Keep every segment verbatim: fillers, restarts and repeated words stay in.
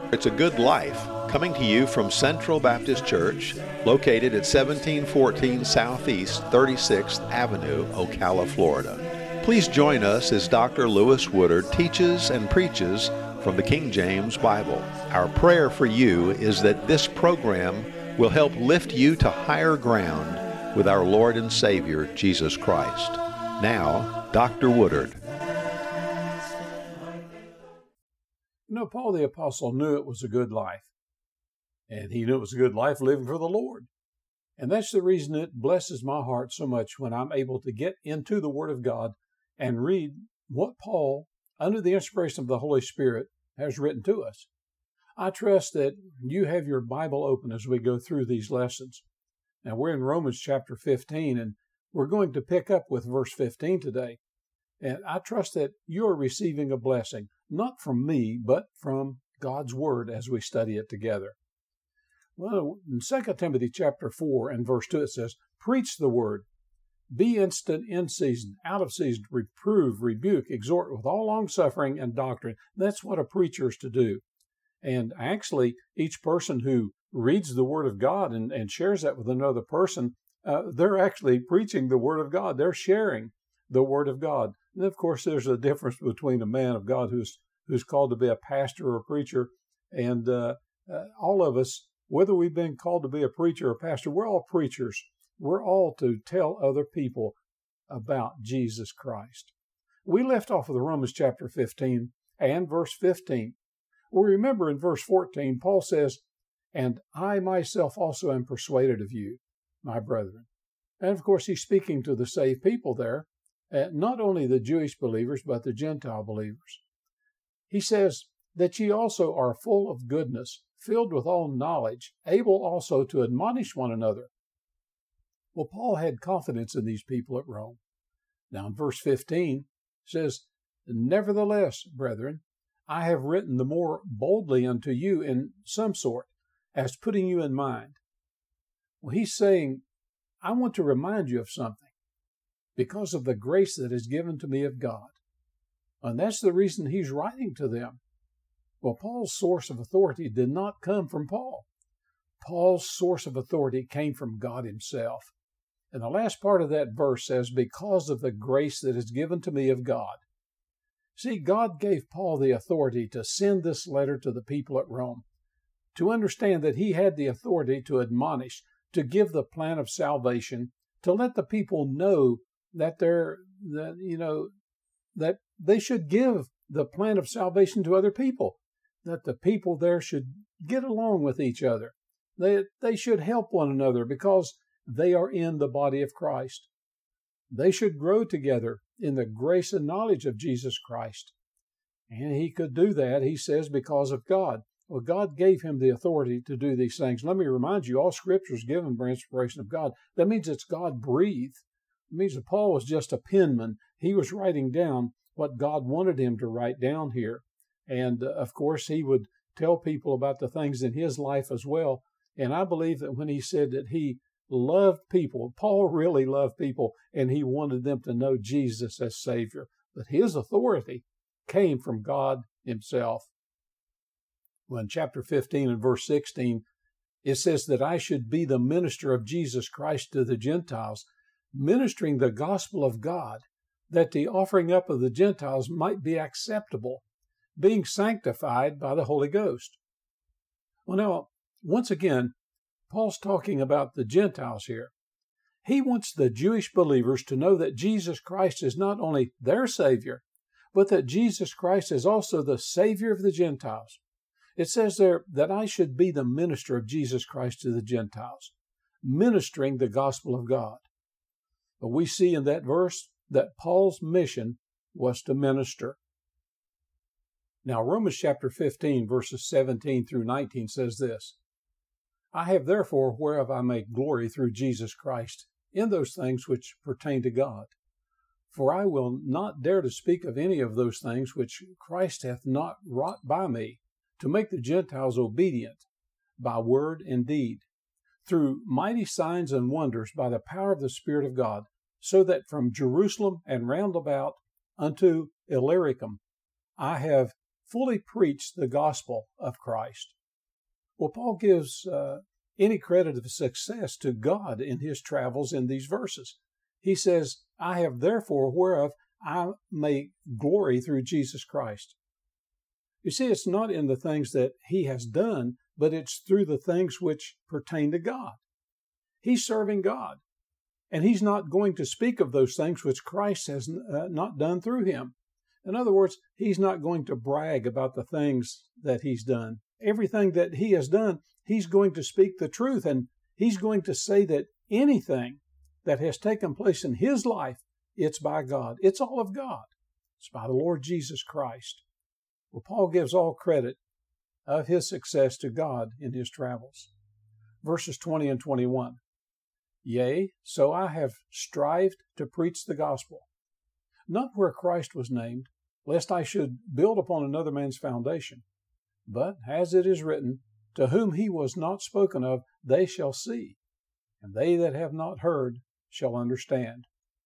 It's a Good Life, coming to you from Central Baptist Church, located at seventeen fourteen Southeast thirty-sixth Avenue, Ocala, Florida. Please join us as Doctor Lewis Woodard teaches and preaches from the King James Bible. Our prayer for you is that this program will help lift you to higher ground with our Lord and Savior, Jesus Christ. Now, Doctor Woodard. You know, Paul the Apostle knew it was a good life, and he knew it was a good life living for the Lord. And that's the reason it blesses my heart so much when I'm able to get into the Word of God and read what Paul, under the inspiration of the Holy Spirit, has written to us. I trust that you have your Bible open as we go through these lessons. Now, we're in Romans chapter fifteen, and we're going to pick up with verse fifteen today. And I trust that you are receiving a blessing, not from me, but from God's Word as we study it together. Well, in Second Timothy chapter four and verse two, it says, "Preach the Word. Be instant in season, out of season, reprove, rebuke, exhort with all longsuffering and doctrine." That's what a preacher is to do. And actually, each person who reads the Word of God and, and shares that with another person, uh, they're actually preaching the Word of God. They're sharing the Word of God. And of course, there's a difference between a man of God who's who's called to be a pastor or a preacher, and uh, uh, all of us, whether we've been called to be a preacher or a pastor, we're all preachers. We're all to tell other people about Jesus Christ. We left off with Romans chapter fifteen and verse fifteen. We remember in verse fourteen, Paul says, "And I myself also am persuaded of you, my brethren." And of course, he's speaking to the saved people there, uh, not only the Jewish believers, but the Gentile believers. He says that ye also are full of goodness, filled with all knowledge, able also to admonish one another. Well, Paul had confidence in these people at Rome. Now in verse fifteen, it says, "Nevertheless, brethren, I have written the more boldly unto you in some sort, as putting you in mind." Well, he's saying, I want to remind you of something because of the grace that is given to me of God. And that's the reason he's writing to them. Well, Paul's source of authority did not come from Paul. Paul's source of authority came from God himself. And the last part of that verse says, "Because of the grace that is given to me of God." See, God gave Paul the authority to send this letter to the people at Rome, to understand that he had the authority to admonish, to give the plan of salvation, to let the people know that they're, that, you know, that they should give the plan of salvation to other people, that the people there should get along with each other. They, they should help one another because they are in the body of Christ. They should grow together in the grace and knowledge of Jesus Christ. And he could do that, he says, because of God. Well, God gave him the authority to do these things. Let me remind you, all Scripture is given by inspiration of God. That means it's God-breathed. It means that Paul was just a penman. He was writing down what God wanted him to write down here. And, uh, of course, he would tell people about the things in his life as well. And I believe that when he said that he loved people, Paul really loved people, and he wanted them to know Jesus as Savior. But his authority came from God himself. Well, in chapter fifteen and verse sixteen, it says that I should be the minister of Jesus Christ to the Gentiles, ministering the gospel of God, that the offering up of the Gentiles might be acceptable, being sanctified by the Holy Ghost. Well, now, once again, Paul's talking about the Gentiles here. He wants the Jewish believers to know that Jesus Christ is not only their Savior, but that Jesus Christ is also the Savior of the Gentiles. It says there that I should be the minister of Jesus Christ to the Gentiles, ministering the gospel of God. But we see in that verse that Paul's mission was to minister. Now, Romans chapter fifteen, verses seventeen through nineteen says this, "I have therefore whereof I may glory through Jesus Christ in those things which pertain to God. For I will not dare to speak of any of those things which Christ hath not wrought by me, to make the Gentiles obedient by word and deed, through mighty signs and wonders by the power of the Spirit of God, so that from Jerusalem and round about unto Illyricum I have fully preach the gospel of Christ. Well, Paul gives uh, any credit of success to God in his travels in these verses. He says, I have therefore whereof I may glory through Jesus Christ. You see, it's not in the things that he has done, but it's through the things which pertain to God. He's serving God, and he's not going to speak of those things which Christ has uh, not done through him. In other words, he's not going to brag about the things that he's done. Everything that he has done, he's going to speak the truth, and he's going to say that anything that has taken place in his life, it's by God. It's all of God. It's by the Lord Jesus Christ. Well, Paul gives all credit of his success to God in his travels. Verses twenty and twenty-one. Yea, so I have strived to preach the gospel, not where Christ was named, lest I should build upon another man's foundation. But, as it is written, to whom he was not spoken of, they shall see, and they that have not heard shall understand.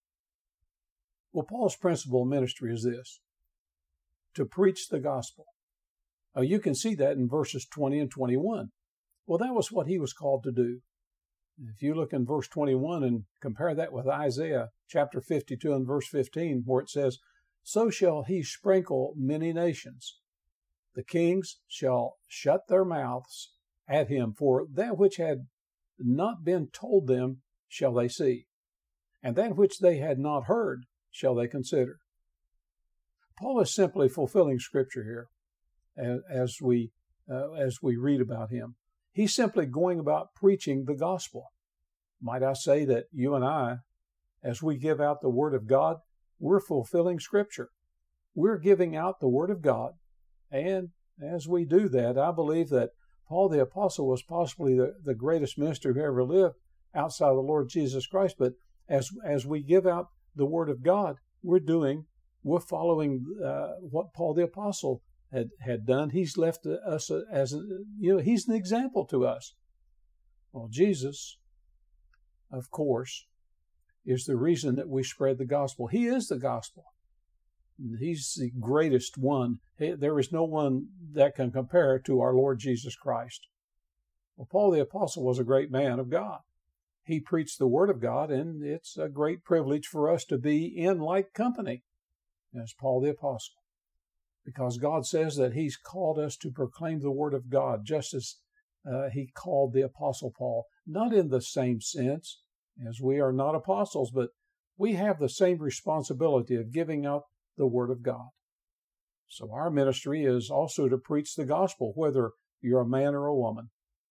Well, Paul's principal ministry is this: to preach the gospel. Now, you can see that in verses twenty and twenty-one. Well, that was what he was called to do. If you look in verse twenty-one and compare that with Isaiah chapter fifty-two and verse fifteen, where it says, So shall he sprinkle many nations. The kings shall shut their mouths at him, for that which had not been told them shall they see, and that which they had not heard shall they consider. Paul is simply fulfilling Scripture here as, as we uh, as we read about him. He's simply going about preaching the gospel. Might I say that you and I, as we give out the Word of God, we're fulfilling Scripture. We're giving out the Word of God. And as we do that, I believe that Paul the Apostle was possibly the, the greatest minister who ever lived outside of the Lord Jesus Christ. But as, as we give out the Word of God, we're doing, we're following uh, what Paul the Apostle had, had done. He's left us as, you know, he's an example to us. Well, Jesus, of course, is the reason that we spread the gospel. He is the gospel. He's the greatest one. There is no one that can compare to our Lord Jesus Christ. Well, Paul the Apostle was a great man of God. He preached the Word of God, and it's a great privilege for us to be in like company as Paul the Apostle, because God says that He's called us to proclaim the Word of God, just as uh, He called the Apostle Paul, not in the same sense as we are not apostles, but we have the same responsibility of giving out the Word of God. So our ministry is also to preach the gospel, whether you're a man or a woman.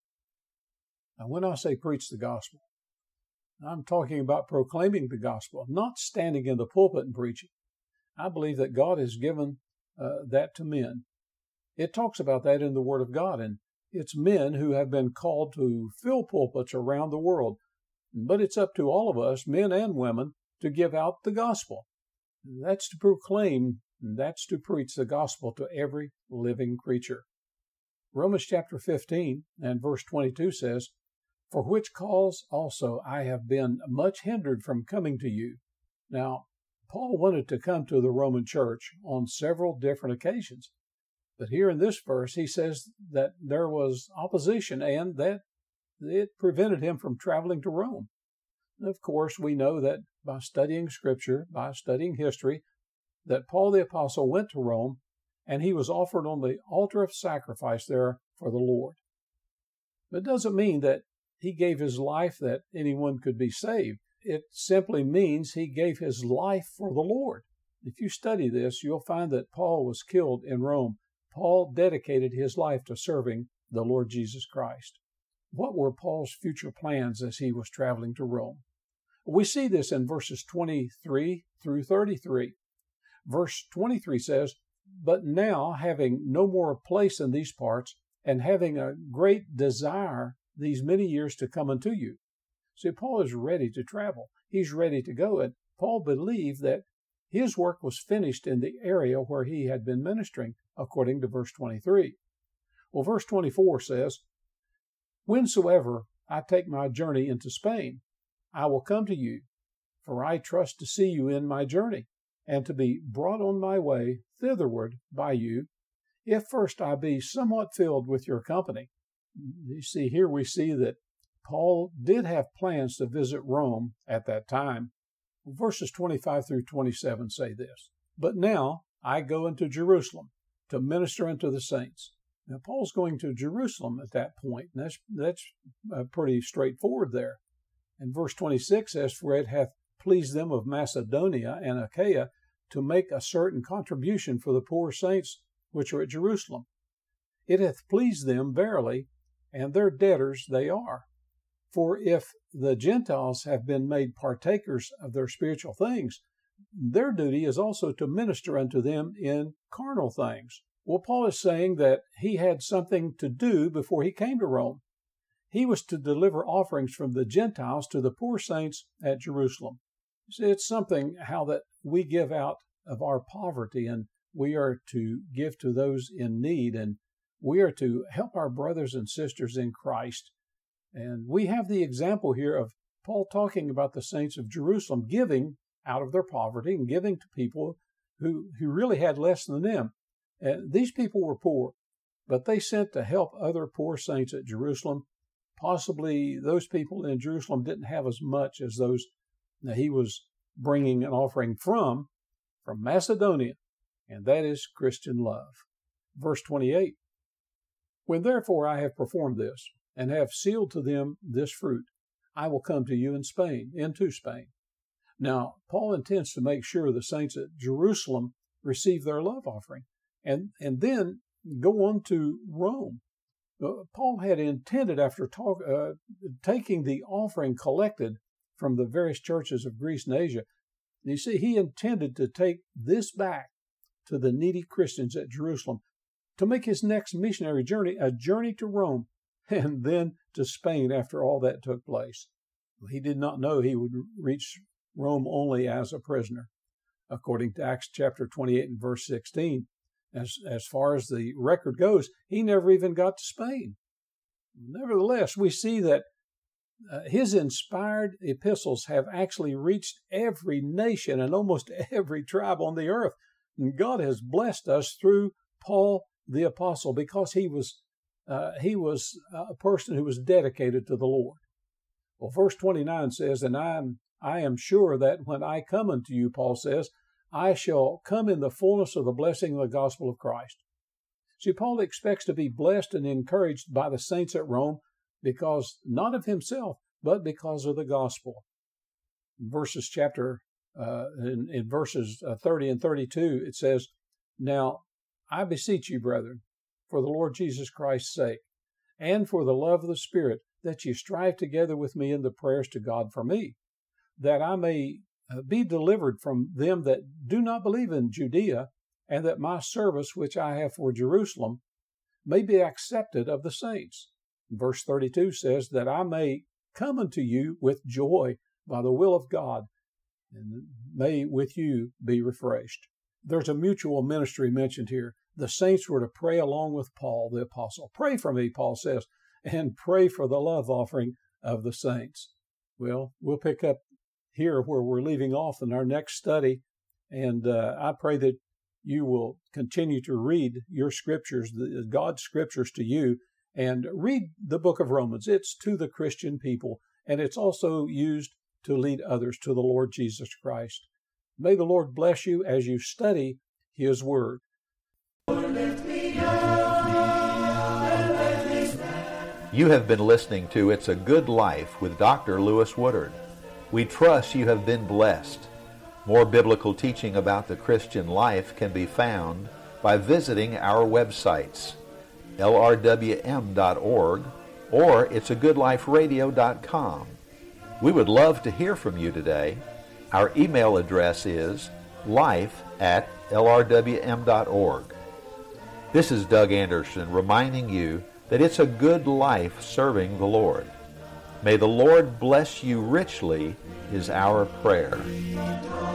Now, when I say preach the gospel, I'm talking about proclaiming the gospel, not standing in the pulpit and preaching. I believe that God has given uh, that to men. It talks about that in the Word of God, and it's men who have been called to fill pulpits around the world. But it's up to all of us, men and women, to give out the gospel. That's to proclaim, that's to preach the gospel to every living creature. Romans chapter fifteen and verse twenty-two says, For which cause also I have been much hindered from coming to you. Now, Paul wanted to come to the Roman church on several different occasions. But here in this verse, he says that there was opposition and that it prevented him from traveling to Rome. Of course, we know that by studying Scripture, by studying history, that Paul the Apostle went to Rome and he was offered on the altar of sacrifice there for the Lord. But it doesn't mean that he gave his life that anyone could be saved. It simply means he gave his life for the Lord. If you study this, you'll find that Paul was killed in Rome. Paul dedicated his life to serving the Lord Jesus Christ. What were Paul's future plans as he was traveling to Rome? We see this in verses twenty-three through thirty-three. Verse twenty-three says, But now, having no more place in these parts, and having a great desire these many years to come unto you. See, Paul is ready to travel. He's ready to go. And Paul believed that his work was finished in the area where he had been ministering, according to verse twenty-three. Well, verse twenty-four says, Whensoever I take my journey into Spain, I will come to you, for I trust to see you in my journey, and to be brought on my way thitherward by you, if first I be somewhat filled with your company. You see, here we see that Paul did have plans to visit Rome at that time. Verses twenty-five through twenty-seven say this, "But now I go into Jerusalem to minister unto the saints." Now, Paul's going to Jerusalem at that point, and that's, that's uh, pretty straightforward there. And verse twenty-six says, "For it hath pleased them of Macedonia and Achaia to make a certain contribution for the poor saints which are at Jerusalem. It hath pleased them verily, and their debtors they are. For if the Gentiles have been made partakers of their spiritual things, their duty is also to minister unto them in carnal things." Well, Paul is saying that he had something to do before he came to Rome. He was to deliver offerings from the Gentiles to the poor saints at Jerusalem. See, it's something how that we give out of our poverty, and we are to give to those in need, and we are to help our brothers and sisters in Christ. And we have the example here of Paul talking about the saints of Jerusalem giving out of their poverty and giving to people who, who really had less than them. And these people were poor, but they sent to help other poor saints at Jerusalem. Possibly those people in Jerusalem didn't have as much as those that he was bringing an offering from, from Macedonia, and that is Christian love. Verse twenty-eight, "When therefore I have performed this, and have sealed to them this fruit, I will come to you in Spain, into Spain." Now, Paul intends to make sure the saints at Jerusalem receive their love offering, and, and then go on to Rome. Uh, Paul had intended, after talk, uh, taking the offering collected from the various churches of Greece and Asia, you see, he intended to take this back to the needy Christians at Jerusalem to make his next missionary journey a journey to Rome, and then to Spain after all that took place. He did not know he would reach Rome only as a prisoner. According to Acts chapter twenty-eight and verse sixteen, as, as far as the record goes, he never even got to Spain. Nevertheless, we see that uh, his inspired epistles have actually reached every nation and almost every tribe on the earth. And God has blessed us through Paul the apostle because he was Uh, he was a person who was dedicated to the Lord. Well, verse twenty-nine says, "And I am, I am sure that when I come unto you," Paul says, "I shall come in the fullness of the blessing of the gospel of Christ." See, Paul expects to be blessed and encouraged by the saints at Rome because, not of himself, but because of the gospel. In verses chapter, uh, in, in verses uh, thirty and thirty-two, it says, "Now I beseech you, brethren, for the Lord Jesus Christ's sake, and for the love of the Spirit, that ye strive together with me in the prayers to God for me, that I may be delivered from them that do not believe in Judea, and that my service which I have for Jerusalem may be accepted of the saints." Verse thirty-two says, "That I may come unto you with joy by the will of God, and may with you be refreshed." There's a mutual ministry mentioned here. The saints were to pray along with Paul the apostle. "Pray for me," Paul says, "and pray for the love offering of the saints." Well, we'll pick up here where we're leaving off in our next study, and uh, I pray that you will continue to read your scriptures, the, God's scriptures to you, and read the book of Romans. It's to the Christian people, and it's also used to lead others to the Lord Jesus Christ. May the Lord bless you as you study His Word. You have been listening to It's a Good Life with Doctor Lewis Woodard. We trust you have been blessed. More biblical teaching about the Christian life can be found by visiting our websites, L R W M dot org or it's a good life radio dot com. We would love to hear from you today. Our email address is life at L R W M dot org. This is Doug Anderson reminding you that it's a good life serving the Lord. May the Lord bless you richly is our prayer.